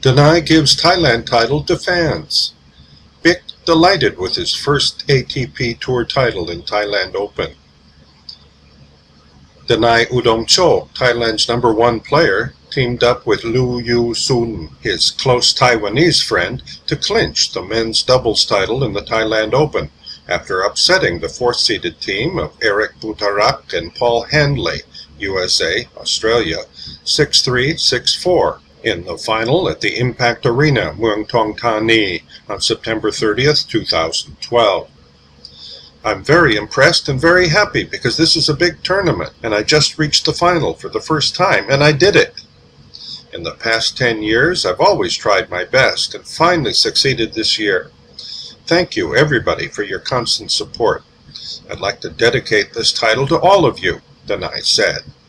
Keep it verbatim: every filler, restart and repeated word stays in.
Danai gives Thailand title to fans. Bic delighted with his first A T P Tour title in Thailand Open. Danai Udomcho, Thailand's number one player, teamed up with Liu Yu Sun, his close Taiwanese friend, to clinch the men's doubles title in the Thailand Open after upsetting the fourth-seeded team of Eric Butarak and Paul Handley, U S A, Australia, six three, six four. in the final at the Impact Arena, Muang Thong Thani, on September thirtieth, two thousand twelve. I'm very impressed and very happy because this is a big tournament, and I just reached the final for the first time, and I did it. In the past ten years, I've always tried my best and finally succeeded this year. Thank you, everybody, for your constant support. I'd like to dedicate this title to all of you, Danai said.